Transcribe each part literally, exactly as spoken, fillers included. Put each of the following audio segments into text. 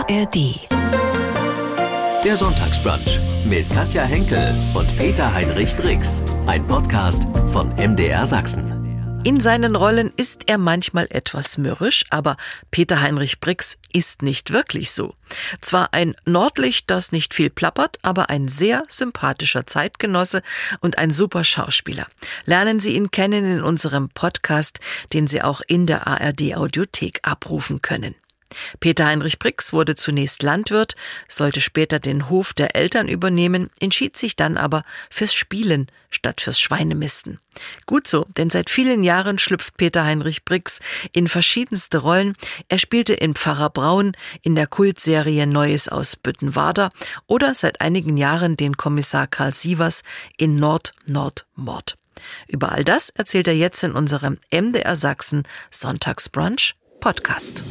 R D. Der Sonntagsbrunch mit Katja Henkel und Peter-Heinrich Brix. Ein Podcast von M D R Sachsen. In seinen Rollen ist er manchmal etwas mürrisch, aber Peter-Heinrich Brix ist nicht wirklich so. Zwar ein Nordlicht, das nicht viel plappert, aber ein sehr sympathischer Zeitgenosse und ein super Schauspieler. Lernen Sie ihn kennen in unserem Podcast, den Sie auch in der A R D-Audiothek abrufen können. Peter-Heinrich Brix wurde zunächst Landwirt, sollte später den Hof der Eltern übernehmen, entschied sich dann aber fürs Spielen statt fürs Schweinemisten. Gut so, denn seit vielen Jahren schlüpft Peter-Heinrich Brix in verschiedenste Rollen. Er spielte in Pfarrer Braun, in der Kultserie Neues aus Büttenwader oder seit einigen Jahren den Kommissar Karl Sievers in Nord, Nord, Mord. Über all das erzählt er jetzt in unserem M D R Sachsen Sonntagsbrunch Podcast.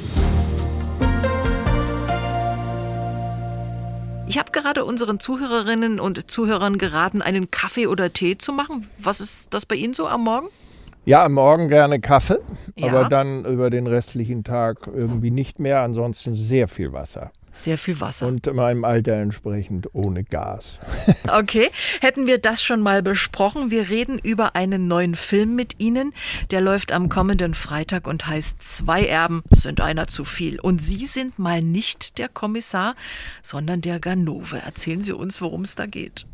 Ich habe gerade unseren Zuhörerinnen und Zuhörern geraten, einen Kaffee oder Tee zu machen. Was ist das bei Ihnen so am Morgen? Ja, am Morgen gerne Kaffee, Ja. aber dann über den restlichen Tag irgendwie nicht mehr. Ansonsten sehr viel Wasser. Sehr viel Wasser. Und meinem Alter entsprechend ohne Gas. Okay, hätten wir das schon mal besprochen. Wir reden über einen neuen Film mit Ihnen. Der läuft am kommenden Freitag und heißt Zwei Erben sind einer zu viel. Und Sie sind mal nicht der Kommissar, sondern der Ganove. Erzählen Sie uns, worum es da geht.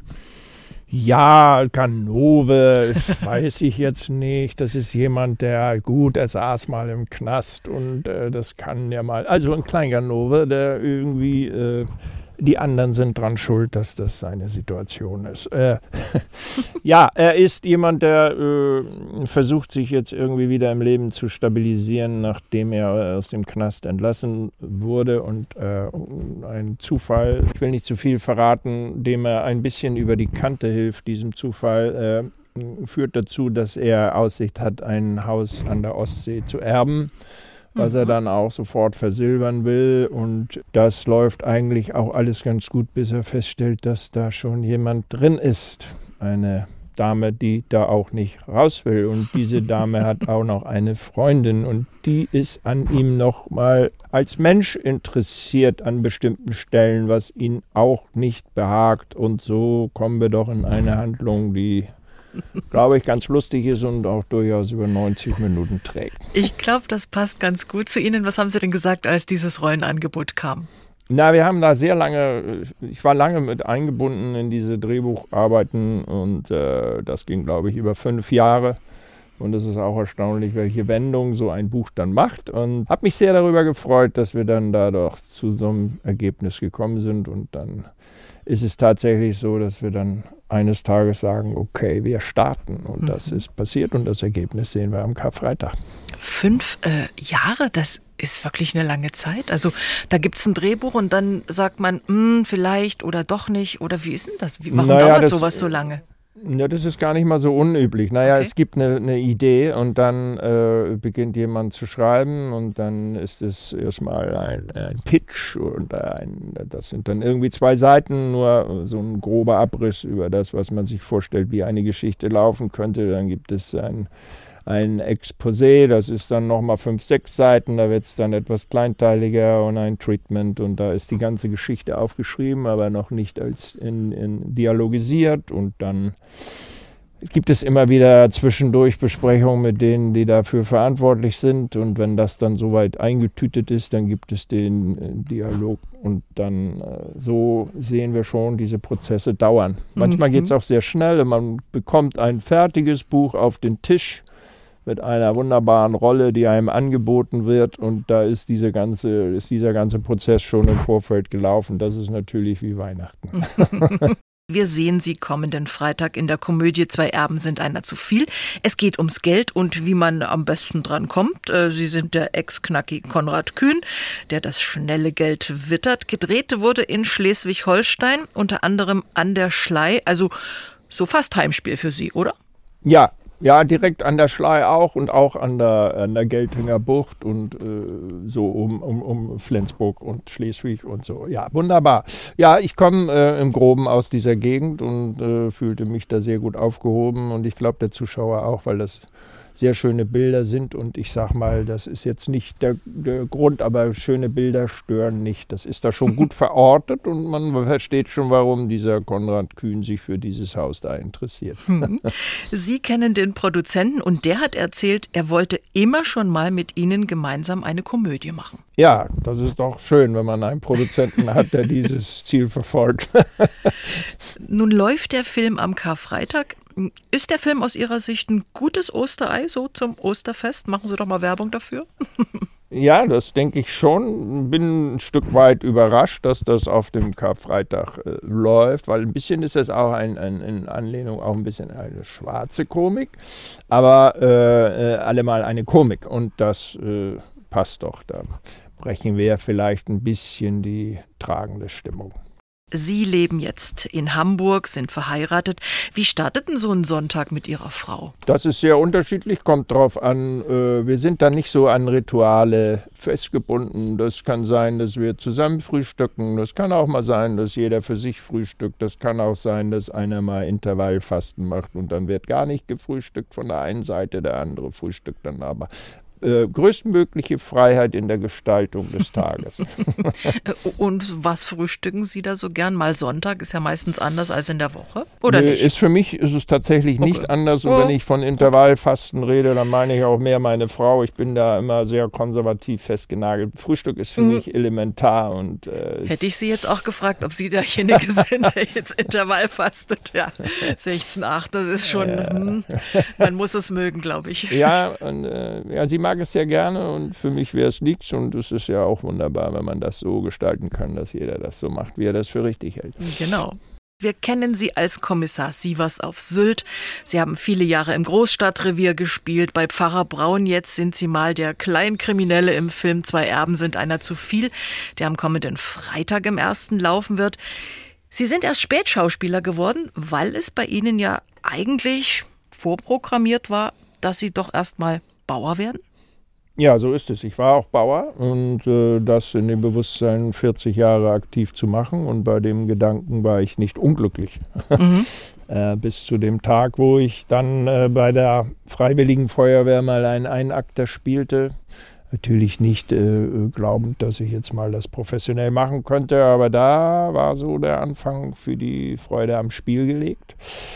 Ja, Ganove, das weiß ich jetzt nicht. Das ist jemand, der, gut, er saß mal im Knast und äh, das kann ja mal, also ein Kleinganove, der irgendwie, äh, die anderen sind dran schuld, dass das seine Situation ist. Äh, ja, er ist jemand, der äh, versucht, sich jetzt irgendwie wieder im Leben zu stabilisieren, nachdem er aus dem Knast entlassen wurde und äh, ein Zufall, ich will nicht zu viel verraten, dem er ein bisschen über die Kante hilft, diesem Zufall, äh, führt dazu, dass er Aussicht hat, ein Haus an der Ostsee zu erben, was er dann auch sofort versilbern will. Und das läuft eigentlich auch alles ganz gut, bis er feststellt, dass da schon jemand drin ist. Eine Dame, die da auch nicht raus will. Und diese Dame hat auch noch eine Freundin und die ist an ihm noch mal als Mensch interessiert an bestimmten Stellen, was ihn auch nicht behagt. Und so kommen wir doch in eine Handlung, die, glaube ich, ganz lustig ist und auch durchaus über neunzig Minuten trägt. Ich glaube, das passt ganz gut zu Ihnen. Was haben Sie denn gesagt, als dieses Rollenangebot kam? Na, wir haben da sehr lange, ich war lange mit eingebunden in diese Drehbucharbeiten und äh, das ging, glaube ich, über fünf Jahre. Und es ist auch erstaunlich, welche Wendung so ein Buch dann macht. Und habe mich sehr darüber gefreut, dass wir dann da doch zu so einem Ergebnis gekommen sind. Und dann ist es tatsächlich so, dass wir dann eines Tages sagen, okay, wir starten. Und mhm. das ist passiert und das Ergebnis sehen wir am Karfreitag. Fünf äh, Jahre, das ist wirklich eine lange Zeit. Also da gibt es ein Drehbuch und dann sagt man, mh, vielleicht oder doch nicht. Oder wie ist denn das? Wie, warum naja, dauert das, sowas so lange? Ja, das ist gar nicht mal so unüblich. Naja, Okay. Es gibt eine, eine Idee und dann äh, beginnt jemand zu schreiben und dann ist es erstmal ein, ein Pitch und ein, das sind dann irgendwie zwei Seiten, nur so ein grober Abriss über das, was man sich vorstellt, wie eine Geschichte laufen könnte. Dann gibt es ein Ein Exposé, das ist dann nochmal fünf, sechs Seiten, da wird es dann etwas kleinteiliger und ein Treatment und da ist die ganze Geschichte aufgeschrieben, aber noch nicht als in, in dialogisiert und dann gibt es immer wieder zwischendurch Besprechungen mit denen, die dafür verantwortlich sind und wenn das dann soweit eingetütet ist, dann gibt es den äh, Dialog und dann äh, so sehen wir schon, diese Prozesse dauern. Manchmal Mhm. geht es auch sehr schnell und man bekommt ein fertiges Buch auf den Tisch mit einer wunderbaren Rolle, die einem angeboten wird und da ist, diese ganze, ist dieser ganze Prozess schon im Vorfeld gelaufen. Das ist natürlich wie Weihnachten. Wir sehen Sie kommenden Freitag in der Komödie Zwei Erben sind einer zu viel. Es geht ums Geld und wie man am besten dran kommt. Sie sind der Ex-Knacki Konrad Kühn, der das schnelle Geld wittert. Gedreht wurde in Schleswig-Holstein, unter anderem an der Schlei. Also so fast Heimspiel für Sie, oder? Ja, ja, direkt an der Schlei auch und auch an der, an der Geltinger Bucht und äh, so um, um, um Flensburg und Schleswig und so. Ja, wunderbar. Ja, ich komme äh, im Groben aus dieser Gegend und äh, fühlte mich da sehr gut aufgehoben und ich glaube der Zuschauer auch, weil das sehr schöne Bilder sind. Und ich sag mal, das ist jetzt nicht der, der Grund, aber schöne Bilder stören nicht. Das ist da schon gut verortet und man versteht schon, warum dieser Konrad Kühn sich für dieses Haus da interessiert. Hm. Sie kennen den Produzenten und der hat erzählt, er wollte immer schon mal mit Ihnen gemeinsam eine Komödie machen. Ja, das ist doch schön, wenn man einen Produzenten hat, der dieses Ziel verfolgt. Nun läuft der Film am Karfreitag. Ist der Film aus Ihrer Sicht ein gutes Osterei, so zum Osterfest? Machen Sie doch mal Werbung dafür. Ja, das denke ich schon. Bin ein Stück weit überrascht, dass das auf dem Karfreitag äh, läuft, weil ein bisschen ist das auch ein, ein, in Anlehnung auch ein bisschen eine schwarze Komik, aber äh, äh, allemal eine Komik und das äh, passt doch. Da brechen wir vielleicht ein bisschen die tragende Stimmung. Sie leben jetzt in Hamburg, sind verheiratet. Wie startet denn so ein Sonntag mit Ihrer Frau? Das ist sehr unterschiedlich, kommt drauf an. Äh, wir sind da nicht so an Rituale festgebunden. Das kann sein, dass wir zusammen frühstücken. Das kann auch mal sein, dass jeder für sich frühstückt. Das kann auch sein, dass einer mal Intervallfasten macht und dann wird gar nicht gefrühstückt von der einen Seite, der andere frühstückt dann aber. Äh, größtmögliche Freiheit in der Gestaltung des Tages. Und was frühstücken Sie da so gern? Mal Sonntag ist ja meistens anders als in der Woche, oder nee, nicht? Ist für mich ist es tatsächlich nicht okay. anders. Und oh. wenn ich von Intervallfasten rede, dann meine ich auch mehr meine Frau. Ich bin da immer sehr konservativ festgenagelt. Frühstück ist für mhm. mich elementar. Und, äh, Hätte ich Sie jetzt auch gefragt, ob Sie derjenige sind, der jetzt Intervall fastet. Ja, sechzehn Komma acht, das ist schon, äh. hm, man muss es mögen, glaube ich. Ja, und, äh, ja, sie mag es sehr gerne und für mich wäre es nichts und es ist ja auch wunderbar, wenn man das so gestalten kann, dass jeder das so macht, wie er das für richtig hält. Genau. Wir kennen Sie als Kommissar Sievers auf Sylt. Sie haben viele Jahre im Großstadtrevier gespielt. Bei Pfarrer Braun jetzt sind Sie mal der Kleinkriminelle im Film Zwei Erben sind einer zu viel, der am kommenden Freitag im ersten laufen wird. Sie sind erst Spätschauspieler geworden, weil es bei Ihnen ja eigentlich vorprogrammiert war, dass Sie doch erst mal Bauer werden? Ja, so ist es. Ich war auch Bauer und äh, das in dem Bewusstsein, vierzig Jahre aktiv zu machen. Und bei dem Gedanken war ich nicht unglücklich. Mhm. äh, bis zu dem Tag, wo ich dann äh, bei der Freiwilligen Feuerwehr mal einen Einakter spielte. Natürlich nicht äh, glaubend, dass ich jetzt mal das professionell machen könnte, aber da war so der Anfang für die Freude am Spiel gelegt.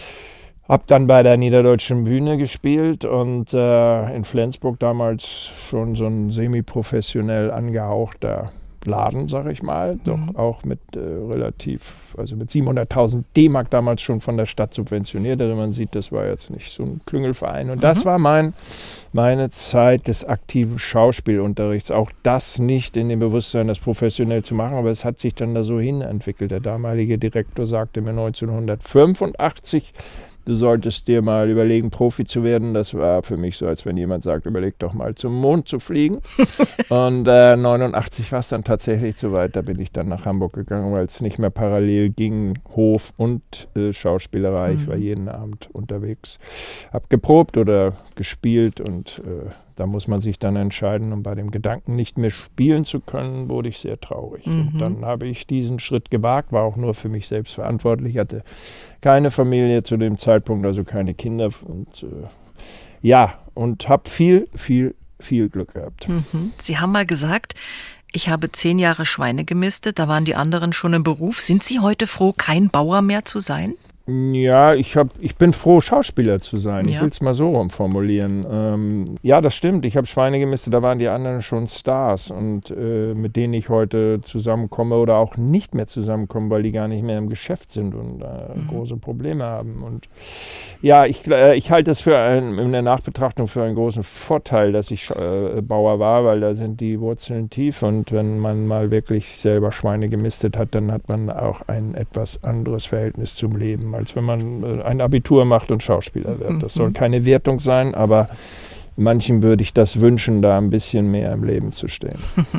Hab dann bei der Niederdeutschen Bühne gespielt und äh, in Flensburg damals schon so ein semi-professionell angehauchter Laden, sag ich mal, doch mhm. auch mit äh, relativ, also mit siebenhunderttausend D-Mark damals schon von der Stadt subventioniert. Also man sieht, das war jetzt nicht so ein Klüngelverein. Und mhm. das war mein, meine Zeit des aktiven Schauspielunterrichts. Auch das nicht in dem Bewusstsein, das professionell zu machen, aber es hat sich dann da so hin entwickelt. Der damalige Direktor sagte mir neunzehnhundertfünfundachtzig, du solltest dir mal überlegen, Profi zu werden. Das war für mich so, als wenn jemand sagt, überleg doch mal zum Mond zu fliegen. Und äh, neunundachtzig war es dann tatsächlich soweit. Da bin ich dann nach Hamburg gegangen, weil es nicht mehr parallel ging, Hof und äh, Schauspielerei. Mhm. Ich war jeden Abend unterwegs, habe geprobt oder gespielt und äh, da muss man sich dann entscheiden. Und bei dem Gedanken, nicht mehr spielen zu können, wurde ich sehr traurig. Mhm. Und dann habe ich diesen Schritt gewagt, war auch nur für mich selbst verantwortlich, hatte keine Familie zu dem Zeitpunkt, also keine Kinder. Und äh, ja, und habe viel, viel, viel Glück gehabt. Mhm. Sie haben mal gesagt, ich habe zehn Jahre Schweine gemistet, da waren die anderen schon im Beruf. Sind Sie heute froh, kein Bauer mehr zu sein? Ja, ich, hab, ich bin froh, Schauspieler zu sein. Ja. Ich will es mal so rumformulieren. Ähm, ja, das stimmt. Ich habe Schweine gemistet, da waren die anderen schon Stars und äh, mit denen ich heute zusammenkomme oder auch nicht mehr zusammenkomme, weil die gar nicht mehr im Geschäft sind und äh, mhm. große Probleme haben. Und ja, ich, äh, ich halte es für ein, in der Nachbetrachtung für einen großen Vorteil, dass ich äh, Bauer war, weil da sind die Wurzeln tief und wenn man mal wirklich selber Schweine gemistet hat, dann hat man auch ein etwas anderes Verhältnis zum Leben, als wenn man ein Abitur macht und Schauspieler wird. Das soll keine Wertung sein, aber manchen würde ich das wünschen, da ein bisschen mehr im Leben zu stehen.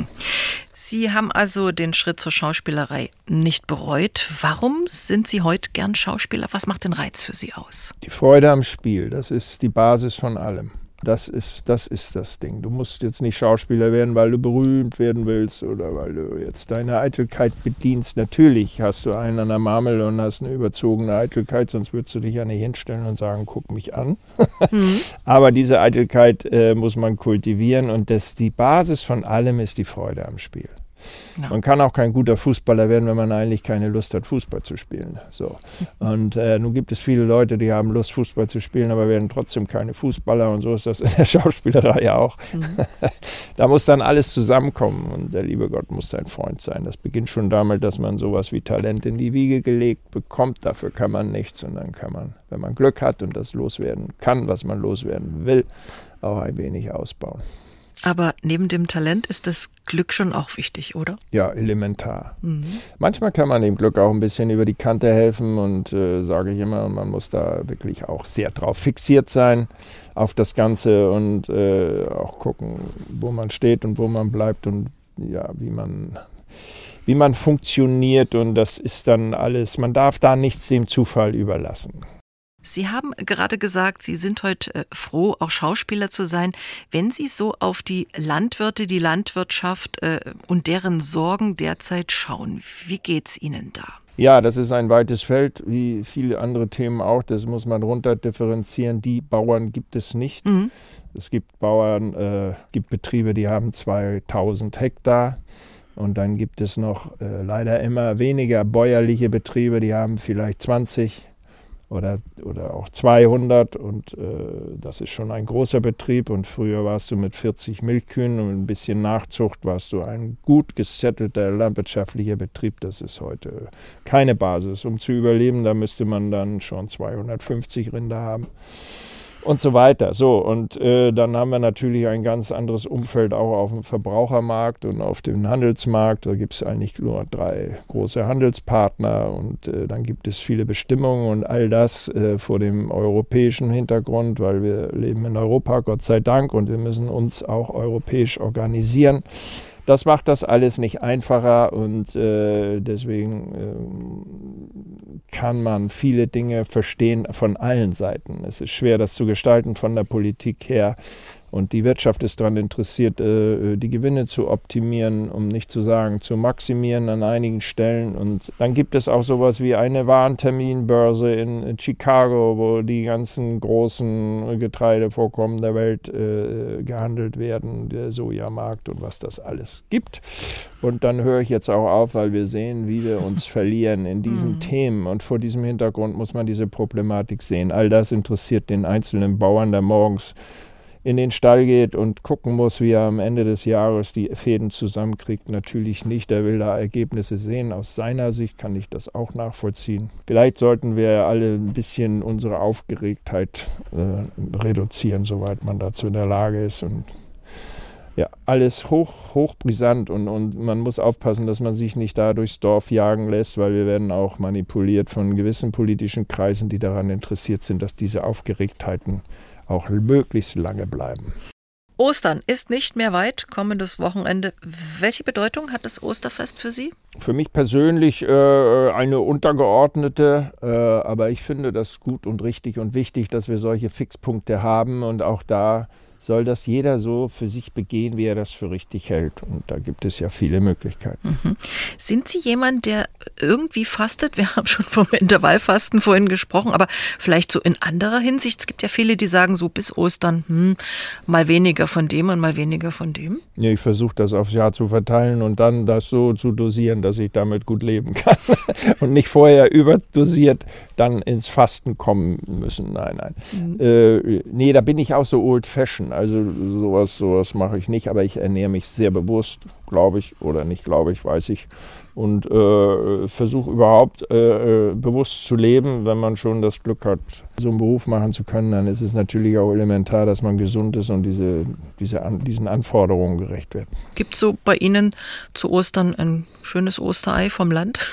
Sie haben also den Schritt zur Schauspielerei nicht bereut. Warum sind Sie heute gern Schauspieler? Was macht den Reiz für Sie aus? Die Freude am Spiel, das ist die Basis von allem. Das ist, das ist das Ding. Du musst jetzt nicht Schauspieler werden, weil du berühmt werden willst oder weil du jetzt deine Eitelkeit bedienst. Natürlich hast du einen an der Marmel und hast eine überzogene Eitelkeit, sonst würdest du dich ja nicht hinstellen und sagen, guck mich an. Mhm. Aber diese Eitelkeit äh, muss man kultivieren und das, die Basis von allem ist die Freude am Spiel. Ja. Man kann auch kein guter Fußballer werden, wenn man eigentlich keine Lust hat, Fußball zu spielen. So. Und äh, nun gibt es viele Leute, die haben Lust, Fußball zu spielen, aber werden trotzdem keine Fußballer. Und so ist das in der Schauspielerei auch. Mhm. Da muss dann alles zusammenkommen und der liebe Gott muss dein Freund sein. Das beginnt schon damit, dass man sowas wie Talent in die Wiege gelegt bekommt. Dafür kann man nichts und dann kann man, wenn man Glück hat und das loswerden kann, was man loswerden will, auch ein wenig ausbauen. Aber neben dem Talent ist das Glück schon auch wichtig, oder? Ja, elementar. Mhm. Manchmal kann man dem Glück auch ein bisschen über die Kante helfen und äh, sage ich immer, man muss da wirklich auch sehr drauf fixiert sein auf das Ganze und äh, auch gucken, wo man steht und wo man bleibt und ja, wie man, wie man funktioniert und das ist dann alles, man darf da nichts dem Zufall überlassen. Sie haben gerade gesagt, Sie sind heute äh, froh, auch Schauspieler zu sein. Wenn Sie so auf die Landwirte, die Landwirtschaft äh, und deren Sorgen derzeit schauen, wie geht's Ihnen da? Ja, das ist ein weites Feld, wie viele andere Themen auch. Das muss man runter differenzieren. Die Bauern gibt es nicht. Mhm. Es gibt Bauern, äh, gibt Betriebe, die haben zweitausend Hektar. Und dann gibt es noch äh, leider immer weniger bäuerliche Betriebe, die haben vielleicht zwanzig. Oder, oder auch zweihundert und äh, das ist schon ein großer Betrieb und früher warst du mit vierzig Milchkühen und ein bisschen Nachzucht warst du ein gut gesettelter landwirtschaftlicher Betrieb. Das ist heute keine Basis. Um zu überleben, da müsste man dann schon zweihundertfünfzig Rinder haben und so weiter. So, und äh, dann haben wir natürlich ein ganz anderes Umfeld auch auf dem Verbrauchermarkt und auf dem Handelsmarkt. Da gibt es eigentlich nur drei große Handelspartner und äh, dann gibt es viele Bestimmungen und all das äh, vor dem europäischen Hintergrund, weil wir leben in Europa, Gott sei Dank, und wir müssen uns auch europäisch organisieren. Das macht das alles nicht einfacher und äh, deswegen äh, kann man viele Dinge verstehen von allen Seiten. Es ist schwer, das zu gestalten von der Politik her. Und die Wirtschaft ist daran interessiert, äh, die Gewinne zu optimieren, um nicht zu sagen, zu maximieren an einigen Stellen. Und dann gibt es auch sowas wie eine Warenterminbörse in, in Chicago, wo die ganzen großen Getreidevorkommen der Welt äh, gehandelt werden, der Sojamarkt und was das alles gibt. Und dann höre ich jetzt auch auf, weil wir sehen, wie wir uns verlieren in diesen mhm. Themen. Und vor diesem Hintergrund muss man diese Problematik sehen. All das interessiert den einzelnen Bauern, der morgens in den Stall geht und gucken muss, wie er am Ende des Jahres die Fäden zusammenkriegt. Natürlich nicht, er will da Ergebnisse sehen. Aus seiner Sicht kann ich das auch nachvollziehen. Vielleicht sollten wir alle ein bisschen unsere Aufgeregtheit äh, reduzieren, soweit man dazu in der Lage ist. Und ja, alles hoch, hochbrisant und, und man muss aufpassen, dass man sich nicht da durchs Dorf jagen lässt, weil wir werden auch manipuliert von gewissen politischen Kreisen, die daran interessiert sind, dass diese Aufgeregtheiten auch möglichst lange bleiben. Ostern ist nicht mehr weit, kommendes Wochenende. Welche Bedeutung hat das Osterfest für Sie? Für mich persönlich äh, eine untergeordnete, äh, aber ich finde das gut und richtig und wichtig, dass wir solche Fixpunkte haben und auch da soll das jeder so für sich begehen, wie er das für richtig hält. Und da gibt es ja viele Möglichkeiten. Mhm. Sind Sie jemand, der irgendwie fastet? Wir haben schon vom Intervallfasten vorhin gesprochen, aber vielleicht so in anderer Hinsicht. Es gibt ja viele, die sagen so bis Ostern, hm, mal weniger von dem und mal weniger von dem. Ja, ich versuche das aufs Jahr zu verteilen und dann das so zu dosieren, dass ich damit gut leben kann. Und nicht vorher überdosiert dann ins Fasten kommen müssen. Nein, nein. Mhm. Äh, nee, da bin ich auch so old-fashioned. Also sowas, sowas mache ich nicht, aber ich ernähre mich sehr bewusst, glaube ich, oder nicht glaube ich, weiß ich. Und äh, versuche überhaupt äh, bewusst zu leben. Wenn man schon das Glück hat, so einen Beruf machen zu können, dann ist es natürlich auch elementar, dass man gesund ist und diese, diese an, diesen Anforderungen gerecht wird. Gibt es so bei Ihnen zu Ostern ein schönes Osterei vom Land?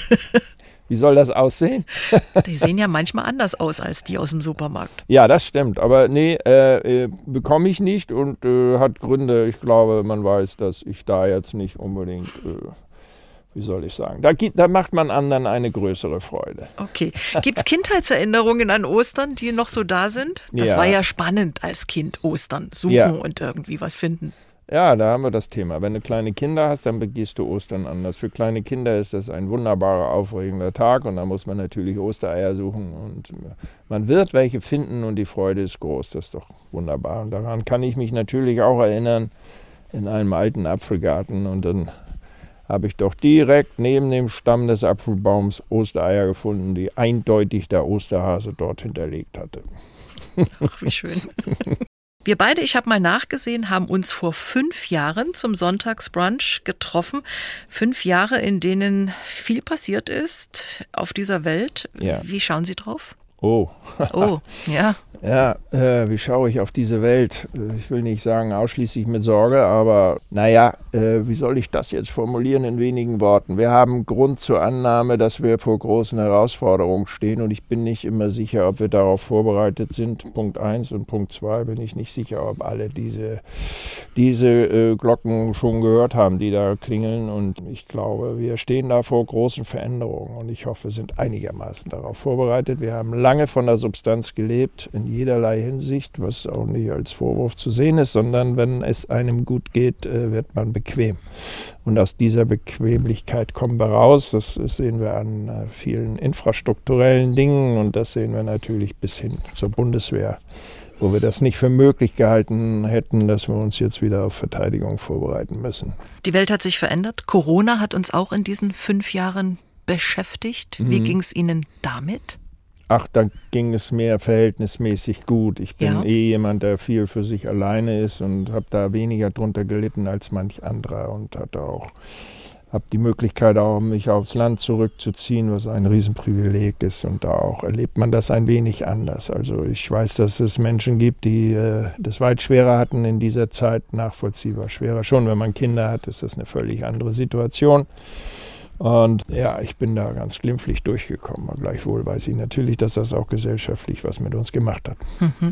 Wie soll das aussehen? Die sehen ja manchmal anders aus als die aus dem Supermarkt. Ja, das stimmt. Aber nee, äh, äh, bekomme ich nicht und äh, hat Gründe. Ich glaube, man weiß, dass ich da jetzt nicht unbedingt äh, wie soll ich sagen, da, gibt, da macht man anderen eine größere Freude. Okay. Gibt es Kindheitserinnerungen an Ostern, die noch so da sind? Das Ja. war ja spannend als Kind, Ostern suchen Ja. und irgendwie was finden. Ja, da haben wir das Thema. Wenn du kleine Kinder hast, dann begehst du Ostern anders. Für kleine Kinder ist das ein wunderbarer, aufregender Tag und da muss man natürlich Ostereier suchen und man wird welche finden und die Freude ist groß. Das ist doch wunderbar. Und daran kann ich mich natürlich auch erinnern, in einem alten Apfelgarten und dann habe ich doch direkt neben dem Stamm des Apfelbaums Ostereier gefunden, die eindeutig der Osterhase dort hinterlegt hatte. Ach, wie schön. Wir beide, ich habe mal nachgesehen, haben uns vor fünf Jahren zum Sonntagsbrunch getroffen. Fünf Jahre, in denen viel passiert ist auf dieser Welt. Ja. Wie schauen Sie drauf? Oh. Oh, ja. Ja, äh, wie schaue ich auf diese Welt? Ich will nicht sagen ausschließlich mit Sorge, aber naja, äh, wie soll ich das jetzt formulieren in wenigen Worten? Wir haben Grund zur Annahme, dass wir vor großen Herausforderungen stehen und ich bin nicht immer sicher, ob wir darauf vorbereitet sind. Punkt eins und Punkt zwei bin ich nicht sicher, ob alle diese, diese äh, Glocken schon gehört haben, die da klingeln und ich glaube, wir stehen da vor großen Veränderungen und ich hoffe, wir sind einigermaßen darauf vorbereitet. Wir haben lange von der Substanz gelebt, in jederlei Hinsicht, was auch nicht als Vorwurf zu sehen ist, sondern wenn es einem gut geht, wird man bequem. Und aus dieser Bequemlichkeit kommen wir raus. Das sehen wir an vielen infrastrukturellen Dingen und das sehen wir natürlich bis hin zur Bundeswehr, wo wir das nicht für möglich gehalten hätten, dass wir uns jetzt wieder auf Verteidigung vorbereiten müssen. Die Welt hat sich verändert. Corona hat uns auch in diesen fünf Jahren beschäftigt. Wie Mhm. ging es Ihnen damit? Ach, da ging es mir verhältnismäßig gut. Ich bin Ja. eh jemand, der viel für sich alleine ist und habe da weniger drunter gelitten als manch anderer und hatte auch, habe die Möglichkeit auch, mich aufs Land zurückzuziehen, was ein Riesenprivileg ist und da auch erlebt man das ein wenig anders. Also ich weiß, dass es Menschen gibt, die äh, das weit schwerer hatten in dieser Zeit, nachvollziehbar schwerer. Schon wenn man Kinder hat, ist das eine völlig andere Situation. Und ja, ich bin da ganz glimpflich durchgekommen. Aber gleichwohl weiß ich natürlich, dass das auch gesellschaftlich was mit uns gemacht hat.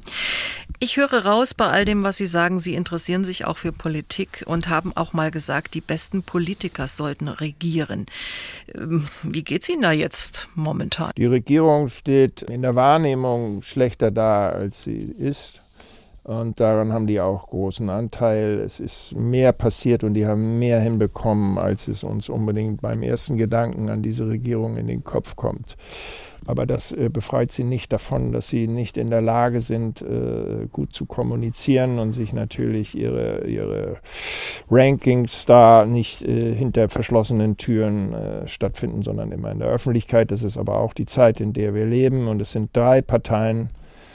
Ich höre raus bei all dem, was Sie sagen, Sie interessieren sich auch für Politik und haben auch mal gesagt, die besten Politiker sollten regieren. Ähm, Wie geht's Ihnen da jetzt momentan? Die Regierung steht in der Wahrnehmung schlechter da, als sie ist. Und daran haben die auch großen Anteil. Es ist mehr passiert und die haben mehr hinbekommen, als es uns unbedingt beim ersten Gedanken an diese Regierung in den Kopf kommt. Aber das äh, befreit sie nicht davon, dass sie nicht in der Lage sind, äh, gut zu kommunizieren und sich natürlich ihre, ihre Rankings da nicht äh, hinter verschlossenen Türen äh, stattfinden, sondern immer in der Öffentlichkeit. Das ist aber auch die Zeit, in der wir leben. Und es sind drei Parteien,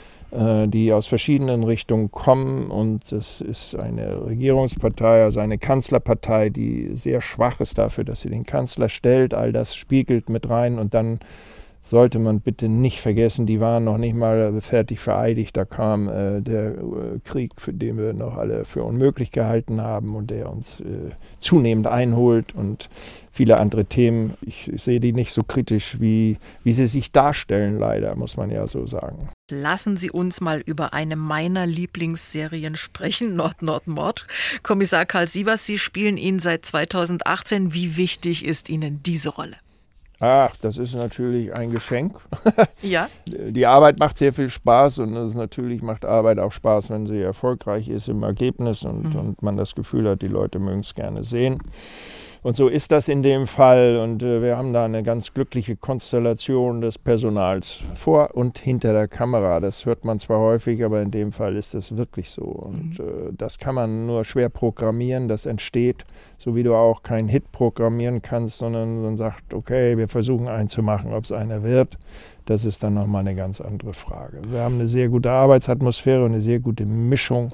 die aus verschiedenen Richtungen kommen und es ist eine Regierungspartei, also eine Kanzlerpartei, die sehr schwach ist dafür, dass sie den Kanzler stellt. All das spiegelt mit rein und dann sollte man bitte nicht vergessen, die waren noch nicht mal fertig vereidigt. Da kam äh, der äh, Krieg, für den wir noch alle für unmöglich gehalten haben und der uns äh, zunehmend einholt und viele andere Themen. Ich, ich sehe die nicht so kritisch, wie, wie sie sich darstellen, leider, muss man ja so sagen. Lassen Sie uns mal über eine meiner Lieblingsserien sprechen, Nord, Nord, Mord. Kommissar Karl Sievers, Sie spielen ihn seit zweitausendachtzehn. Wie wichtig ist Ihnen diese Rolle? Ach, das ist natürlich ein Geschenk. Ja. Die Arbeit macht sehr viel Spaß und es natürlich macht Arbeit auch Spaß, wenn sie erfolgreich ist im Ergebnis und, mhm. und man das Gefühl hat, die Leute mögen es gerne sehen. Und so ist das in dem Fall und äh, wir haben da eine ganz glückliche Konstellation des Personals vor und hinter der Kamera. Das hört man zwar häufig, aber in dem Fall ist das wirklich so. Und äh, das kann man nur schwer programmieren, das entsteht, so wie du auch keinen Hit programmieren kannst, sondern man sagt, okay, wir versuchen einen zu machen, ob es einer wird. Das ist dann nochmal eine ganz andere Frage. Wir haben eine sehr gute Arbeitsatmosphäre und eine sehr gute Mischung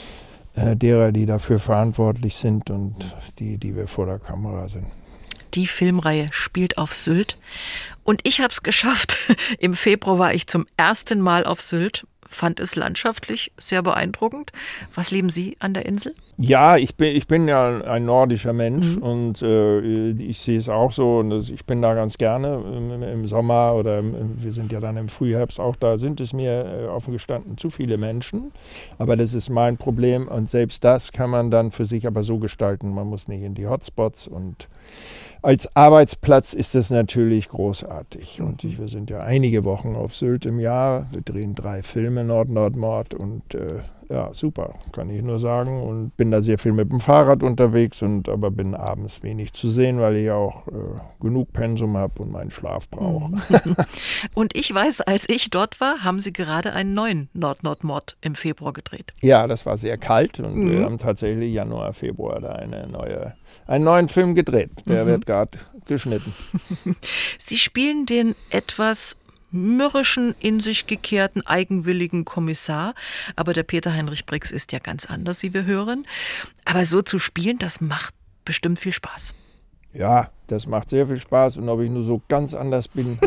derer, die dafür verantwortlich sind und die, die wir vor der Kamera sind. Die Filmreihe spielt auf Sylt und ich habe es geschafft. Im Februar war ich zum ersten Mal auf Sylt, fand es landschaftlich sehr beeindruckend. Was lieben Sie an der Insel? Ja, ich bin, ich bin ja ein nordischer Mensch mhm. und äh, ich sehe es auch so und das, ich bin da ganz gerne im, im Sommer oder im, wir sind ja dann im Frühherbst auch da, sind es mir äh, offen gestanden zu viele Menschen, aber das ist mein Problem und selbst das kann man dann für sich aber so gestalten, man muss nicht in die Hotspots und als Arbeitsplatz ist das natürlich großartig. Und ich, wir sind ja einige Wochen auf Sylt im Jahr. Wir drehen drei Filme, Nord, Nord, Mord. Und äh, ja, super, kann ich nur sagen. Und bin da sehr viel mit dem Fahrrad unterwegs, und aber bin abends wenig zu sehen, weil ich auch äh, genug Pensum habe und meinen Schlaf brauche. Und ich weiß, als ich dort war, haben Sie gerade einen neuen Nord, Nord, Mord im Februar gedreht. Ja, das war sehr kalt, und Mhm. wir haben tatsächlich Januar, Februar da eine neue, einen neuen Film gedreht. Der Mhm. wird gerade geschnitten. Sie spielen den etwas mürrischen, in sich gekehrten, eigenwilligen Kommissar. Aber der Peter Heinrich Brix ist ja ganz anders, wie wir hören. Aber so zu spielen, das macht bestimmt viel Spaß. Ja, das macht sehr viel Spaß, und ob ich nur so ganz anders bin.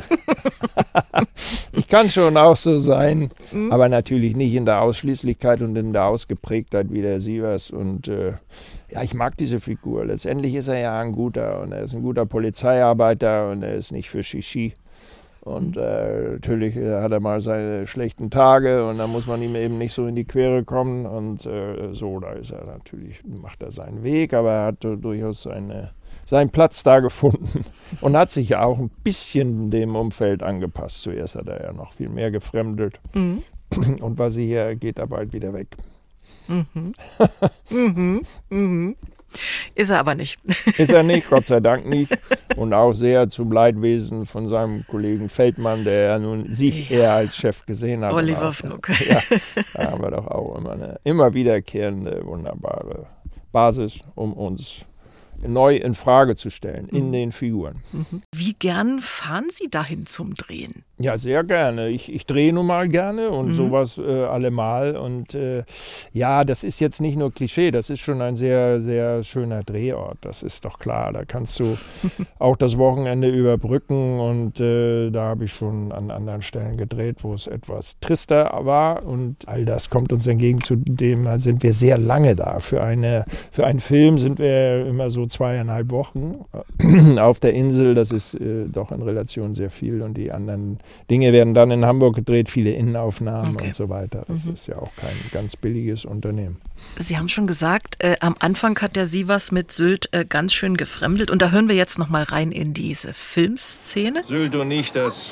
Ich kann schon auch so sein, mhm. aber natürlich nicht in der Ausschließlichkeit und in der Ausgeprägtheit wie der Sievers. Und äh, ja, ich mag diese Figur. Letztendlich ist er ja ein guter, und er ist ein guter Polizeiarbeiter, und er ist nicht für Shishi. Und äh, natürlich hat er mal seine schlechten Tage, und da muss man ihm eben nicht so in die Quere kommen. Und äh, so, da ist er natürlich, macht er seinen Weg, aber er hat äh, durchaus seine, seinen Platz da gefunden und hat sich ja auch ein bisschen dem Umfeld angepasst. Zuerst hat er ja noch viel mehr gefremdelt. Mhm. Und was sie hier, geht er bald wieder weg. Mhm. mhm. Mhm. Ist er aber nicht. Ist er nicht, Gott sei Dank nicht. Und auch sehr zum Leidwesen von seinem Kollegen Feldmann, der ja nun sich ja. eher als Chef gesehen hat. Oliver auch, Fnuck. Ja, da haben wir doch auch immer eine immer wiederkehrende, wunderbare Basis, um uns neu in Frage zu stellen, mhm. in den Figuren. Mhm. Wie gern fahren Sie dahin zum Drehen? Ja, sehr gerne. Ich, ich drehe nun mal gerne und mhm. sowas äh, allemal. Und äh, ja, das ist jetzt nicht nur Klischee, das ist schon ein sehr, sehr schöner Drehort. Das ist doch klar. Da kannst du auch das Wochenende überbrücken. Und äh, da habe ich schon an anderen Stellen gedreht, wo es etwas trister war. Und all das kommt uns entgegen. Zudem sind wir sehr lange da. Für, eine, für einen Film sind wir immer so zweieinhalb Wochen auf der Insel. Das ist äh, doch in Relation sehr viel. Und die anderen Dinge werden dann in Hamburg gedreht, viele Innenaufnahmen okay. und so weiter. Das mhm. ist ja auch kein ganz billiges Unternehmen. Sie haben schon gesagt, äh, am Anfang hat der Sievers mit Sylt äh, ganz schön gefremdelt. Und da hören wir jetzt noch mal rein in diese Filmszene. Sylt und nicht, das,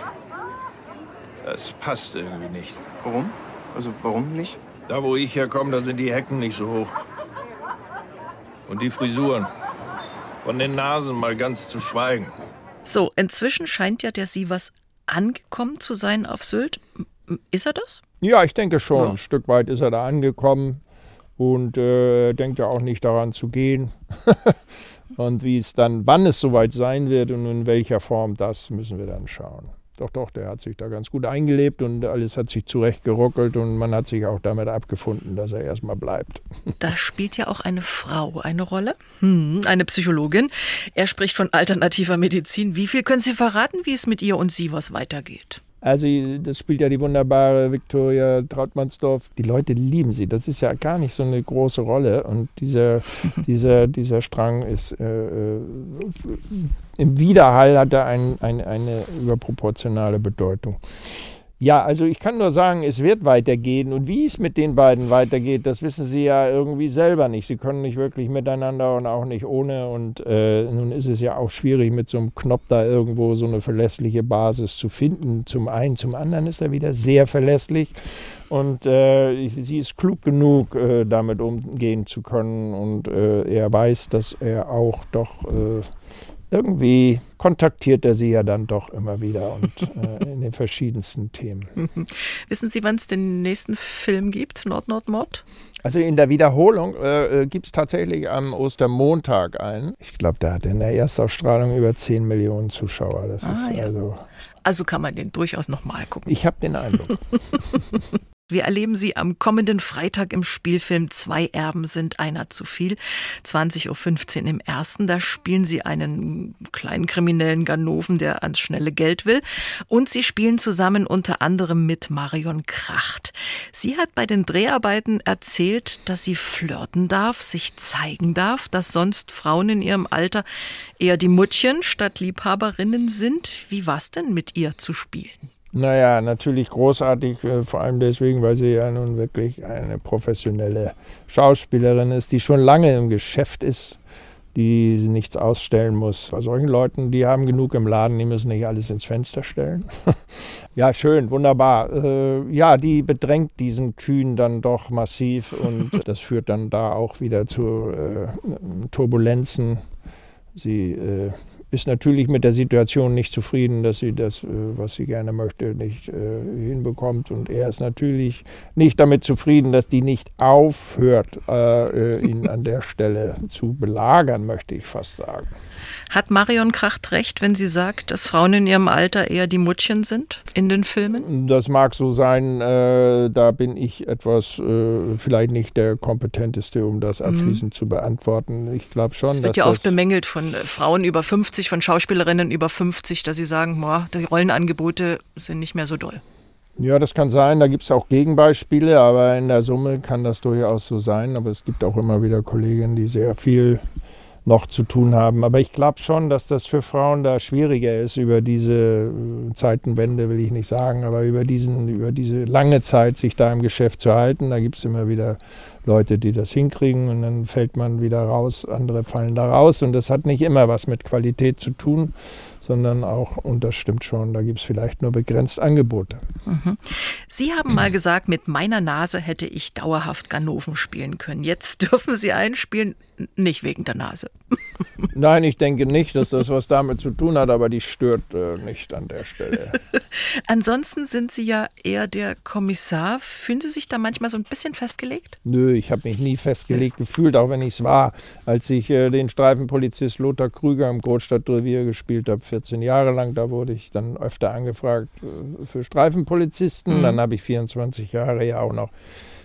das passt irgendwie nicht. Warum? Also warum nicht? Da, wo ich herkomme, da sind die Hecken nicht so hoch. Und die Frisuren. Von den Nasen mal ganz zu schweigen. So, inzwischen scheint ja der Sievers angekommen zu sein auf Sylt. Ist er das? Ja, ich denke schon. Ja. Ein Stück weit ist er da angekommen und äh, denkt ja auch nicht daran zu gehen. Und wie es dann, wann es soweit sein wird und in welcher Form, das müssen wir dann schauen. Doch, doch, der hat sich da ganz gut eingelebt und alles hat sich zurechtgeruckelt und man hat sich auch damit abgefunden, dass er erstmal bleibt. Da spielt ja auch eine Frau eine Rolle, hm, eine Psychologin. Er spricht von alternativer Medizin. Wie viel können Sie verraten, wie es mit ihr und Sievers weitergeht? Also das spielt ja die wunderbare Viktoria Trautmannsdorf. Die Leute lieben sie. Das ist ja gar nicht so eine große Rolle. Und dieser, dieser, dieser Strang ist äh, im Widerhall hat er ein, ein, eine überproportionale Bedeutung. Ja, also ich kann nur sagen, es wird weitergehen. Und wie es mit den beiden weitergeht, das wissen sie ja irgendwie selber nicht. Sie können nicht wirklich miteinander und auch nicht ohne. Und äh, nun ist es ja auch schwierig, mit so einem Knopf da irgendwo so eine verlässliche Basis zu finden. Zum einen, zum anderen ist er wieder sehr verlässlich. Und äh, sie ist klug genug, äh, damit umgehen zu können. Und äh, er weiß, dass er auch doch... Äh, Irgendwie kontaktiert er sie ja dann doch immer wieder und äh, in den verschiedensten Themen. Wissen Sie, wann es den nächsten Film gibt, Nord, Nord, Mord? Also in der Wiederholung äh, gibt es tatsächlich am Ostermontag einen. Ich glaube, der hat in der Erstausstrahlung über zehn Millionen Zuschauer. Das ah, ist ja. also... Also kann man den durchaus nochmal gucken. Ich habe den Eindruck. Wir erleben Sie am kommenden Freitag im Spielfilm Zwei Erben sind einer zu viel. zwanzig Uhr fünfzehn im Ersten. Da spielen Sie einen kleinen kriminellen Ganoven, der ans schnelle Geld will. Und Sie spielen zusammen unter anderem mit Marion Kracht. Sie hat bei den Dreharbeiten erzählt, dass sie flirten darf, sich zeigen darf, dass sonst Frauen in ihrem Alter eher die Muttchen statt Liebhaberinnen sind. Wie war es denn, mit ihr zu spielen? Naja, natürlich großartig, äh, vor allem deswegen, weil sie ja nun wirklich eine professionelle Schauspielerin ist, die schon lange im Geschäft ist, die nichts ausstellen muss. Bei solchen Leuten, die haben genug im Laden, die müssen nicht alles ins Fenster stellen. Ja, schön, wunderbar. Äh, ja, die bedrängt diesen Kühn dann doch massiv und das führt dann da auch wieder zu äh, Turbulenzen. Sie äh, ist natürlich mit der Situation nicht zufrieden, dass sie das, äh, was sie gerne möchte, nicht äh, hinbekommt. Und er ist natürlich nicht damit zufrieden, dass die nicht aufhört, äh, ihn an der Stelle zu belagern, möchte ich fast sagen. Hat Marion Kracht recht, wenn sie sagt, dass Frauen in ihrem Alter eher die Muttchen sind in den Filmen? Das mag so sein. Äh, da bin ich etwas, äh, vielleicht nicht der Kompetenteste, um das abschließend mhm. zu beantworten. Ich glaube schon, dass das wird ja das oft bemängelt von äh, Frauen über fünfzig, von Schauspielerinnen über fünfzig, dass sie sagen, boah, die Rollenangebote sind nicht mehr so doll. Ja, das kann sein. Da gibt es auch Gegenbeispiele, aber in der Summe kann das durchaus so sein. Aber es gibt auch immer wieder Kolleginnen, die sehr viel noch zu tun haben. Aber ich glaube schon, dass das für Frauen da schwieriger ist, über diese Zeitenwende, will ich nicht sagen, aber über, diesen, über diese lange Zeit sich da im Geschäft zu halten. Da gibt es immer wieder Leute, die das hinkriegen und dann fällt man wieder raus, andere fallen da raus. Und das hat nicht immer was mit Qualität zu tun, sondern auch, und das stimmt schon, da gibt es vielleicht nur begrenzt Angebote. Mhm. Sie haben mal gesagt, mit meiner Nase hätte ich dauerhaft Ganoven spielen können. Jetzt dürfen Sie einspielen, nicht wegen der Nase. Nein, ich denke nicht, dass das was damit zu tun hat, aber die stört äh, nicht an der Stelle. Ansonsten sind Sie ja eher der Kommissar. Fühlen Sie sich da manchmal so ein bisschen festgelegt? Nö, ich habe mich nie festgelegt gefühlt, auch wenn ich es war. Als ich äh, den Streifenpolizist Lothar Krüger im Großstadtrevier gespielt habe, vierzehn Jahre lang, da wurde ich dann öfter angefragt äh, für Streifenpolizisten. Mhm. Dann habe ich vierundzwanzig Jahre ja auch noch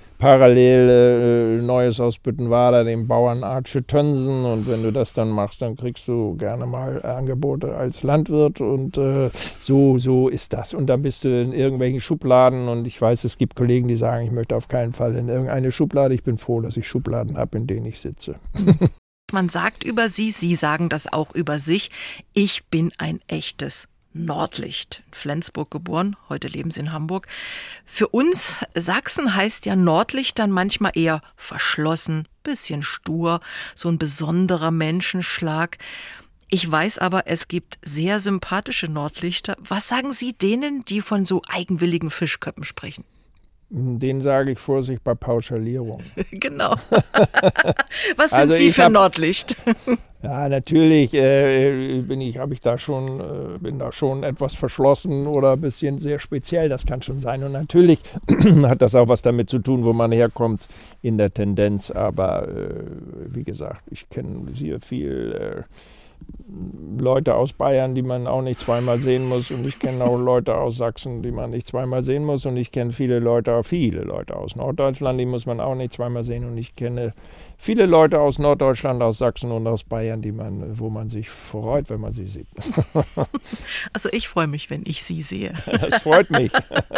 parallel äh, Neues aus Büttenwader, den Bauern Arche Tönsen. Und wenn du das dann machst, dann kriegst du gerne mal Angebote als Landwirt. Und äh, so, so ist das. Und dann bist du in irgendwelchen Schubladen. Und ich weiß, es gibt Kollegen, die sagen, ich möchte auf keinen Fall in irgendeine Schublade. Ich bin froh, dass ich Schubladen habe, in denen ich sitze. Man sagt über Sie, Sie sagen das auch über sich, ich bin ein echtes Nordlicht. In Flensburg geboren, heute leben Sie in Hamburg. Für uns Sachsen heißt ja Nordlicht dann manchmal eher verschlossen, bisschen stur, so ein besonderer Menschenschlag. Ich weiß aber, es gibt sehr sympathische Nordlichter. Was sagen Sie denen, die von so eigenwilligen Fischköppen sprechen? Den sage ich Vorsicht bei Pauschalierung. Genau. Was sind also Sie für hab, Nordlicht? Ja, natürlich äh, bin ich, habe ich da schon, äh, bin da schon etwas verschlossen oder ein bisschen sehr speziell. Das kann schon sein. Und natürlich hat das auch was damit zu tun, wo man herkommt in der Tendenz. Aber äh, wie gesagt, ich kenne sehr viel äh, Leute aus Bayern, die man auch nicht zweimal sehen muss, und ich kenne auch Leute aus Sachsen, die man nicht zweimal sehen muss, und ich kenne viele Leute, viele Leute aus Norddeutschland, die muss man auch nicht zweimal sehen, und ich kenne viele Leute aus Norddeutschland, aus Sachsen und aus Bayern, die man, wo man sich freut, wenn man sie sieht. Also ich freue mich, wenn ich sie sehe. Das freut mich.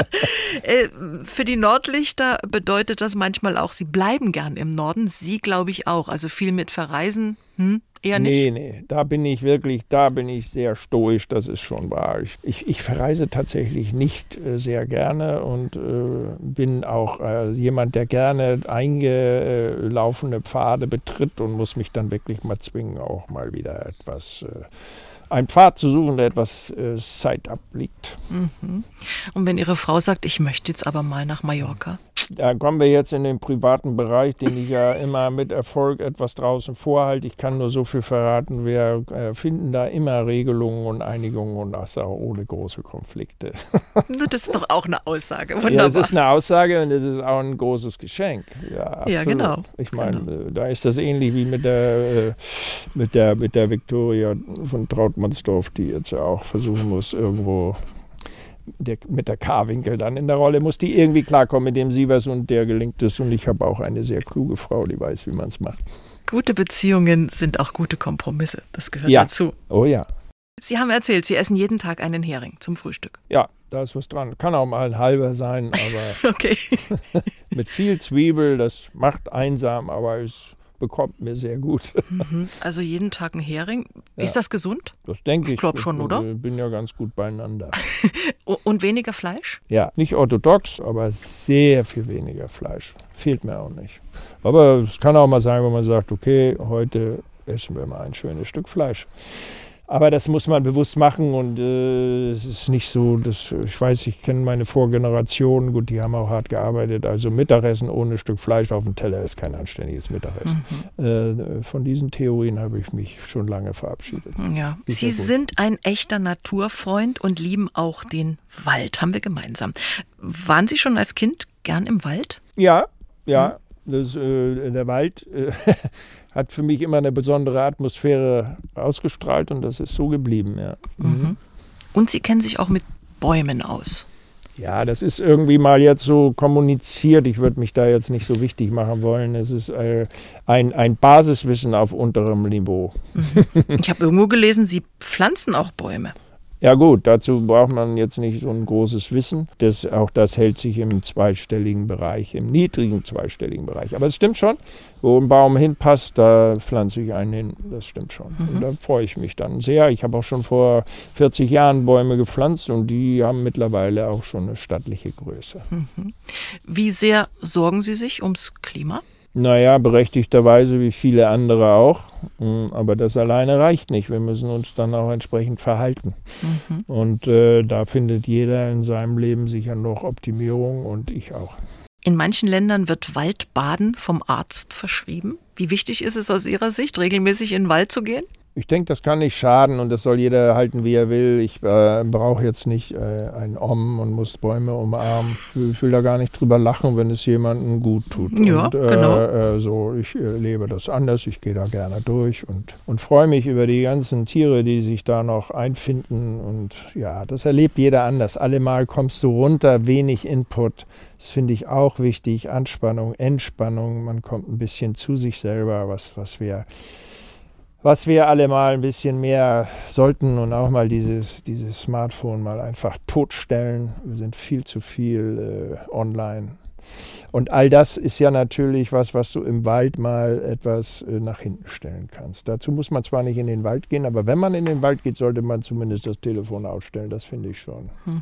Für die Nordlichter bedeutet das manchmal auch, sie bleiben gern im Norden, Sie glaube ich auch, also viel mit Verreisen, hm? Eher nicht? Nee, nee, da bin ich wirklich, da bin ich sehr stoisch, das ist schon wahr. Ich, ich, ich verreise tatsächlich nicht äh, sehr gerne und äh, bin auch äh, jemand, der gerne eingelaufene Pfade betritt und muss mich dann wirklich mal zwingen, auch mal wieder etwas, äh, einen Pfad zu suchen, der etwas äh, Zeit abliegt. Mhm. Und wenn Ihre Frau sagt, ich möchte jetzt aber mal nach Mallorca? Da kommen wir jetzt in den privaten Bereich, den ich ja immer mit Erfolg etwas draußen vorhalte. Ich kann nur so viel verraten, wir äh, finden da immer Regelungen und Einigungen und das auch ohne große Konflikte. Das ist doch auch eine Aussage, wunderbar. Ja, es ist eine Aussage und es ist auch ein großes Geschenk. Ja, absolut. Ja, genau. Ich meine, genau. Da ist das ähnlich wie mit der, äh, mit der, mit der Viktoria von Trautmannsdorf, die jetzt ja auch versuchen muss, irgendwo Der, mit der K-Winkel dann in der Rolle, muss die irgendwie klarkommen mit dem Sievers, und der gelingt es. Und ich habe auch eine sehr kluge Frau, die weiß, wie man es macht. Gute Beziehungen sind auch gute Kompromisse. Das gehört ja. dazu. Oh ja. Sie haben erzählt, Sie essen jeden Tag einen Hering zum Frühstück. Ja, da ist was dran. Kann auch mal ein halber sein, aber okay. mit viel Zwiebel, das macht einsam, aber es bekommt mir sehr gut. Also jeden Tag ein Hering. Ja. Ist das gesund? Das denke ich. Ich glaube schon, oder? Ich bin ja ganz gut beieinander. Und weniger Fleisch? Ja, nicht orthodox, aber sehr viel weniger Fleisch. Fehlt mir auch nicht. Aber es kann auch mal sein, wenn man sagt, okay, heute essen wir mal ein schönes Stück Fleisch. Aber das muss man bewusst machen und äh, es ist nicht so, dass, ich weiß, ich kenne meine Vorgeneration, gut, die haben auch hart gearbeitet, also Mittagessen ohne Stück Fleisch auf dem Teller ist kein anständiges Mittagessen. Mhm. Äh, von diesen Theorien habe ich mich schon lange verabschiedet. Ja. Sie sind ein echter Naturfreund und lieben auch den Wald, haben wir gemeinsam. Waren Sie schon als Kind gern im Wald? Ja, ja. Mhm. Das, äh, der Wald äh, hat für mich immer eine besondere Atmosphäre ausgestrahlt und das ist so geblieben. Ja. Mhm. Und Sie kennen sich auch mit Bäumen aus? Ja, das ist irgendwie mal jetzt so kommuniziert. Ich würde mich da jetzt nicht so wichtig machen wollen. Es ist äh, ein, ein Basiswissen auf unterem Niveau. Mhm. Ich habe irgendwo gelesen, Sie pflanzen auch Bäume. Ja gut, dazu braucht man jetzt nicht so ein großes Wissen. Das, auch das hält sich im zweistelligen Bereich, im niedrigen zweistelligen Bereich. Aber es stimmt schon, wo ein Baum hinpasst, da pflanze ich einen hin. Das stimmt schon. Mhm. Und da freue ich mich dann sehr. Ich habe auch schon vor vierzig Jahren Bäume gepflanzt und die haben mittlerweile auch schon eine stattliche Größe. Mhm. Wie sehr sorgen Sie sich ums Klima? Naja, berechtigterweise wie viele andere auch. Aber das alleine reicht nicht. Wir müssen uns dann auch entsprechend verhalten. Mhm. Und äh, da findet jeder in seinem Leben sicher noch Optimierung und ich auch. In manchen Ländern wird Waldbaden vom Arzt verschrieben. Wie wichtig ist es aus Ihrer Sicht, regelmäßig in den Wald zu gehen? Ich denke, das kann nicht schaden und das soll jeder halten, wie er will. Ich äh, brauche jetzt nicht äh, ein Om und muss Bäume umarmen. Ich will da gar nicht drüber lachen, wenn es jemandem gut tut. Ja, und, äh, genau. Äh, so, ich äh, lebe das anders, ich gehe da gerne durch und, und freue mich über die ganzen Tiere, die sich da noch einfinden. Und ja, das erlebt jeder anders. Allemal kommst du runter, wenig Input. Das finde ich auch wichtig. Anspannung, Entspannung. Man kommt ein bisschen zu sich selber, was, was wir... Was wir alle mal ein bisschen mehr sollten und auch mal dieses, dieses Smartphone mal einfach totstellen. Wir sind viel zu viel äh, online. Und all das ist ja natürlich was, was du im Wald mal etwas äh, nach hinten stellen kannst. Dazu muss man zwar nicht in den Wald gehen, aber wenn man in den Wald geht, sollte man zumindest das Telefon ausstellen. Das finde ich schon. Mhm.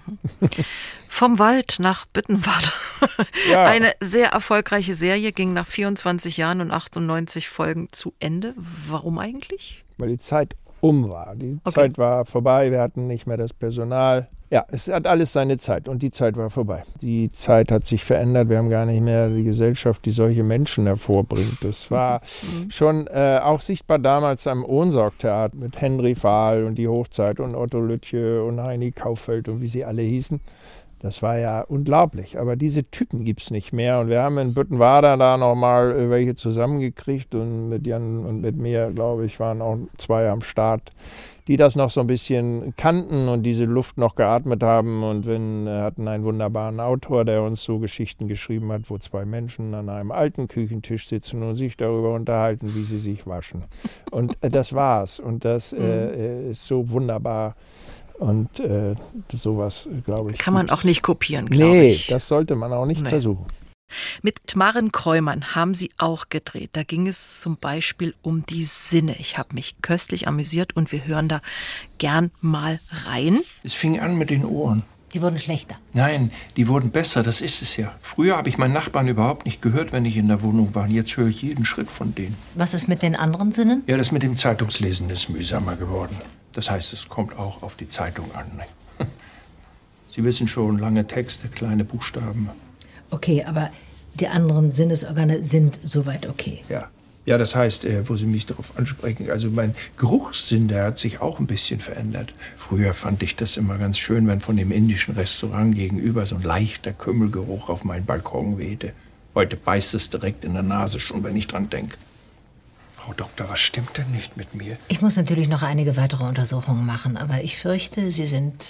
Vom Wald nach Büttenwader. Ja. Eine sehr erfolgreiche Serie, ging nach vierundzwanzig Jahren und achtundneunzig Folgen zu Ende. Warum eigentlich? Weil die Zeit um war. Die okay. Zeit war vorbei, wir hatten nicht mehr das Personal. Ja, es hat alles seine Zeit und die Zeit war vorbei. Die Zeit hat sich verändert. Wir haben gar nicht mehr die Gesellschaft, die solche Menschen hervorbringt. Das war mhm. schon äh, auch sichtbar damals am Ohnsorg-Theater mit Henry Fahl und die Hochzeit und Otto Lüttje und Heini Kauffeld und wie sie alle hießen. Das war ja unglaublich, aber diese Typen gibt es nicht mehr. Und wir haben in Büttenwader da nochmal welche zusammengekriegt und mit Jan und mit mir, glaube ich, waren auch zwei am Start, die das noch so ein bisschen kannten und diese Luft noch geatmet haben. Und wir hatten einen wunderbaren Autor, der uns so Geschichten geschrieben hat, wo zwei Menschen an einem alten Küchentisch sitzen und sich darüber unterhalten, wie sie sich waschen. Und äh, das war's. Und das äh, ist so wunderbar. Und äh, sowas, glaube ich. Kann man auch nicht kopieren, glaube nee, ich. Nee, das sollte man auch nicht nee. versuchen. Mit Maren Kreumann haben Sie auch gedreht. Da ging es zum Beispiel um die Sinne. Ich habe mich köstlich amüsiert und wir hören da gern mal rein. Es fing an mit den Ohren. Die wurden schlechter? Nein, die wurden besser, das ist es ja. Früher habe ich meinen Nachbarn überhaupt nicht gehört, wenn ich in der Wohnung war. Jetzt höre ich jeden Schritt von denen. Was ist mit den anderen Sinnen? Ja, das mit dem Zeitungslesen ist mühsamer geworden. Das heißt, es kommt auch auf die Zeitung an. Nicht? Sie wissen schon, lange Texte, kleine Buchstaben. Okay, aber die anderen Sinnesorgane sind soweit okay. Ja, ja, das heißt, äh, wo Sie mich darauf ansprechen, also mein Geruchssinn, der hat sich auch ein bisschen verändert. Früher fand ich das immer ganz schön, wenn von dem indischen Restaurant gegenüber so ein leichter Kümmelgeruch auf meinen Balkon wehte. Heute beißt es direkt in der Nase schon, wenn ich dran denke. Frau Doktor, was stimmt denn nicht mit mir? Ich muss natürlich noch einige weitere Untersuchungen machen, aber ich fürchte, Sie sind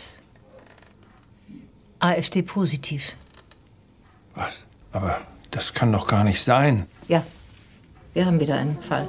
AfD-positiv. Was? Aber das kann doch gar nicht sein. Ja, wir haben wieder einen Fall.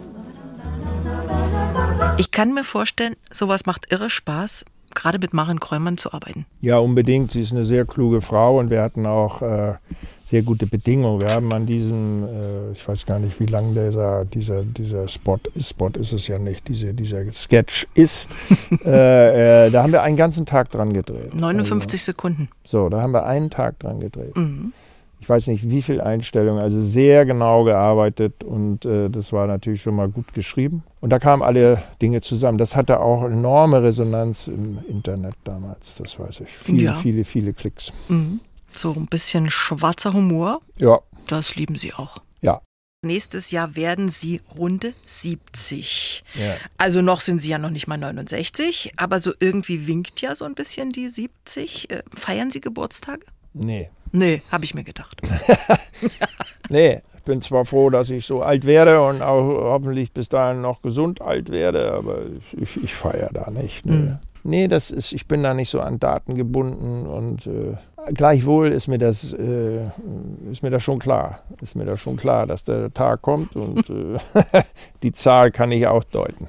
Ich kann mir vorstellen, sowas macht irre Spaß, gerade mit Maren Kreumann zu arbeiten. Ja, unbedingt. Sie ist eine sehr kluge Frau und wir hatten auch äh, sehr gute Bedingungen. Wir haben an diesem, äh, ich weiß gar nicht, wie lang dieser, dieser, dieser Spot ist, Spot ist es ja nicht, diese, dieser Sketch ist. äh, äh, da haben wir einen ganzen Tag dran gedreht. neunundfünfzig also, Sekunden. So, da haben wir einen Tag dran gedreht. Mhm. ich weiß nicht wie viel Einstellungen, also sehr genau gearbeitet und äh, das war natürlich schon mal gut geschrieben. Und da kamen alle Dinge zusammen. Das hatte auch enorme Resonanz im Internet damals, das weiß ich. Viele, Ja. viele, viele Klicks. Mhm. So ein bisschen schwarzer Humor, Ja, das lieben Sie auch. ja. Nächstes Jahr werden Sie Runde siebzig. Ja. Also noch sind Sie ja noch nicht mal neunundsechzig, aber so irgendwie winkt ja so ein bisschen die siebzig. Äh, feiern Sie Geburtstage? Nee. Nee, habe ich mir gedacht. Nee, ich bin zwar froh, dass ich so alt werde und auch hoffentlich bis dahin noch gesund alt werde, aber ich, ich feiere da nicht. Nee. Mhm. Nee, das ist, ich bin da nicht so an Daten gebunden und äh, gleichwohl ist mir das äh, ist mir das schon klar. Ist mir das schon klar, dass der Tag kommt und äh, die Zahl kann ich auch deuten.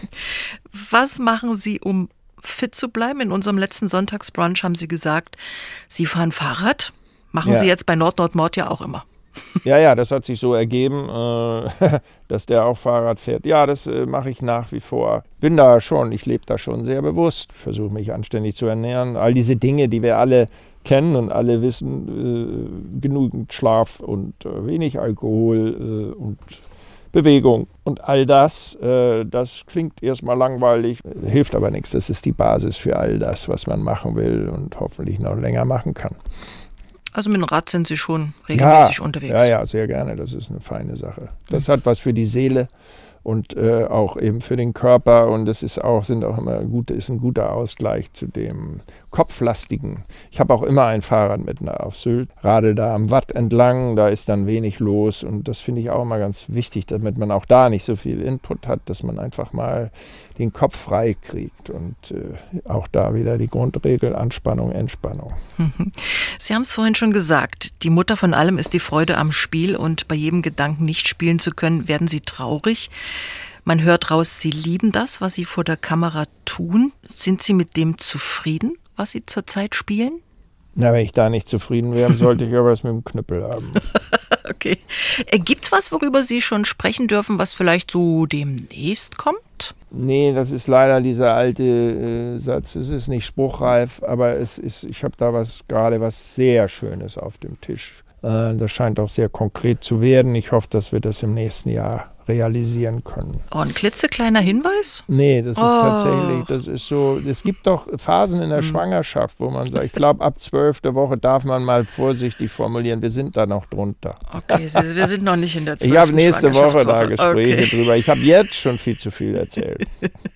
Was machen Sie, um fit zu bleiben? In unserem letzten Sonntagsbrunch haben Sie gesagt, Sie fahren Fahrrad. Machen Ja. Sie jetzt bei Nord Nord Mord ja auch immer. Ja, ja, das hat sich so ergeben, äh, dass der auch Fahrrad fährt. Ja, das äh, mache ich nach wie vor. Bin da schon, ich lebe da schon sehr bewusst, versuche mich anständig zu ernähren. All diese Dinge, die wir alle kennen und alle wissen, äh, genügend Schlaf und äh, wenig Alkohol äh, und Bewegung und all das, äh, das klingt erstmal langweilig, äh, hilft aber nichts. Das ist die Basis für all das, was man machen will und hoffentlich noch länger machen kann. Also mit dem Rad sind Sie schon regelmäßig ja, unterwegs. Ja, ja, sehr gerne. Das ist eine feine Sache. Das hat was für die Seele und äh, auch eben für den Körper und es ist auch, sind auch immer gute, ist ein guter Ausgleich zu dem Kopflastigen. Ich habe auch immer ein Fahrrad mit auf Sylt, gerade da am Watt entlang, da ist dann wenig los und das finde ich auch immer ganz wichtig, damit man auch da nicht so viel Input hat, dass man einfach mal den Kopf frei kriegt und äh, auch da wieder die Grundregel Anspannung, Entspannung. Mhm. Sie haben es vorhin schon gesagt, die Mutter von allem ist die Freude am Spiel und bei jedem Gedanken nicht spielen zu können, werden Sie traurig. Man hört raus, Sie lieben das, was Sie vor der Kamera tun. Sind Sie mit dem zufrieden, was Sie zurzeit spielen? Na, wenn ich da nicht zufrieden wäre, sollte ich aber was mit dem Knüppel haben. Okay. Äh, Gibt's was, worüber Sie schon sprechen dürfen, was vielleicht so demnächst kommt? Nee, das ist leider dieser alte äh, Satz. Es ist nicht spruchreif, aber es ist, ich habe da was gerade was sehr Schönes auf dem Tisch. Äh, das scheint auch sehr konkret zu werden. Ich hoffe, dass wir das im nächsten Jahr realisieren können. Oh, ein klitzekleiner Hinweis? Nee, das ist Oh. tatsächlich, das ist so, es gibt doch Phasen in der Hm. Schwangerschaft, wo man sagt, ich glaube, ab zwölfte Woche darf man mal vorsichtig formulieren, wir sind da noch drunter. Okay, Sie, wir sind noch nicht in der zwölften Ich habe nächste Woche da Schwangerschaftswoche. Gespräche Okay. drüber. Ich habe jetzt schon viel zu viel erzählt.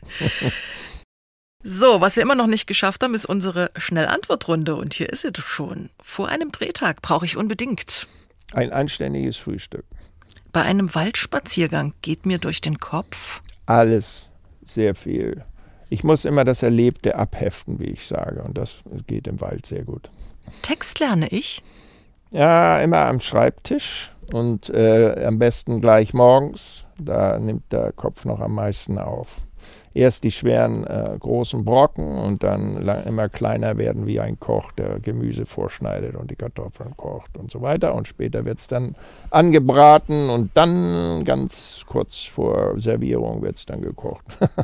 So, was wir immer noch nicht geschafft haben, ist unsere Schnellantwortrunde. Und hier ist sie doch schon. Vor einem Drehtag brauche ich unbedingt. Ein anständiges Frühstück. Bei einem Waldspaziergang geht mir durch den Kopf. Alles, sehr viel. Ich muss immer das Erlebte abheften, wie ich sage. Und das geht im Wald sehr gut. Text lerne ich. Ja, immer am Schreibtisch und äh, am besten gleich morgens. Da nimmt der Kopf noch am meisten auf. Erst die schweren, äh, großen Brocken und dann lang, immer kleiner werden wie ein Koch, der Gemüse vorschneidet und die Kartoffeln kocht und so weiter. Und später wird es dann angebraten und dann ganz kurz vor Servierung wird es dann gekocht.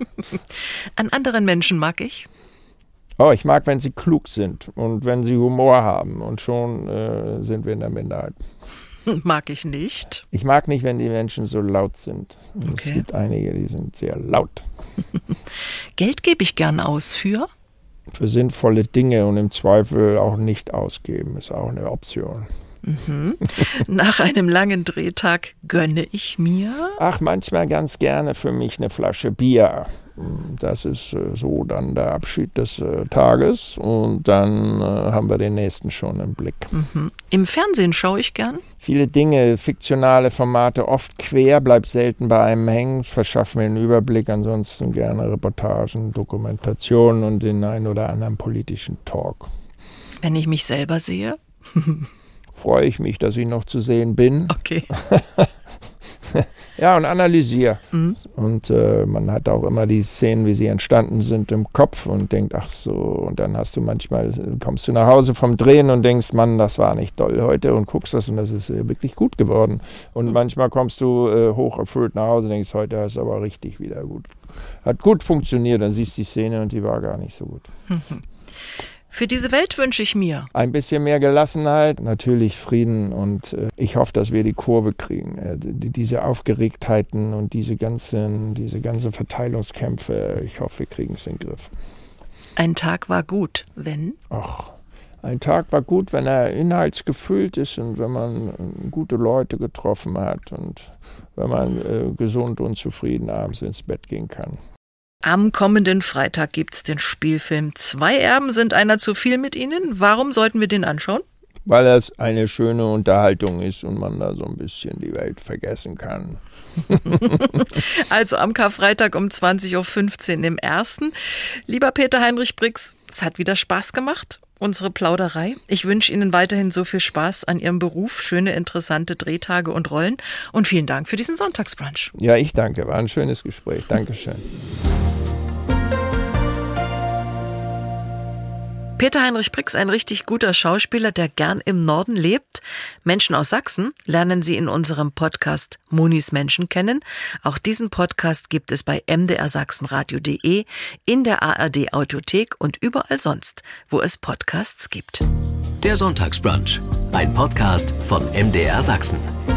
An anderen Menschen mag ich. Oh, ich mag, wenn sie klug sind und wenn sie Humor haben und schon äh, sind wir in der Minderheit. Mag ich nicht. Ich mag nicht, wenn die Menschen so laut sind. Und Okay. Es gibt einige, die sind sehr laut. Geld gebe ich gern aus für. Für sinnvolle Dinge und im Zweifel auch nicht ausgeben, ist auch eine Option. Mhm. Nach einem langen Drehtag gönne ich mir. Ach, manchmal ganz gerne für mich eine Flasche Bier. Das ist äh, so dann der Abschied des äh, Tages und dann äh, haben wir den nächsten schon im Blick. Mhm. Im Fernsehen schaue ich gern. Viele Dinge, fiktionale Formate, oft quer, bleib selten bei einem hängen, verschaff mir einen Überblick, ansonsten gerne Reportagen, Dokumentationen und den einen oder anderen politischen Talk. Wenn ich mich selber sehe. Freue ich mich, dass ich noch zu sehen bin. Okay. Ja, und analysiere. Mhm. Und äh, man hat auch immer die Szenen, wie sie entstanden sind, im Kopf und denkt, ach so, und dann hast du manchmal, kommst du nach Hause vom Drehen und denkst, Mann, das war nicht toll heute und guckst das und das ist äh, wirklich gut geworden. Und mhm. manchmal kommst du äh, hocherfüllt nach Hause und denkst, heute ist aber richtig wieder gut. Hat gut funktioniert, dann siehst du die Szene und die war gar nicht so gut. Mhm. Für diese Welt wünsche ich mir ein bisschen mehr Gelassenheit, natürlich Frieden und äh, ich hoffe, dass wir die Kurve kriegen. Äh, die, diese Aufgeregtheiten und diese ganzen, diese ganzen Verteilungskämpfe, ich hoffe, wir kriegen es in den Griff. Ein Tag war gut, wenn? Ach, ein Tag war gut, wenn er inhaltsgefüllt ist und wenn man äh, gute Leute getroffen hat und wenn man äh, gesund und zufrieden abends ins Bett gehen kann. Am kommenden Freitag gibt's den Spielfilm Zwei Erben sind einer zu viel mit Ihnen. Warum sollten wir den anschauen? Weil es eine schöne Unterhaltung ist und man da so ein bisschen die Welt vergessen kann. Also am Karfreitag um zwanzig Uhr fünfzehn im Ersten. Lieber Peter Heinrich Brix, es hat wieder Spaß gemacht, unsere Plauderei. Ich wünsche Ihnen weiterhin so viel Spaß an Ihrem Beruf, schöne, interessante Drehtage und Rollen und vielen Dank für diesen Sonntagsbrunch. Ja, ich danke, war ein schönes Gespräch. Dankeschön. Peter Heinrich Brix, ein richtig guter Schauspieler, der gern im Norden lebt. Menschen aus Sachsen lernen Sie in unserem Podcast Monis Menschen kennen. Auch diesen Podcast gibt es bei m d r sachsenradio punkt d e, in der A R D Audiothek und überall sonst, wo es Podcasts gibt. Der Sonntagsbrunch, ein Podcast von M D R Sachsen.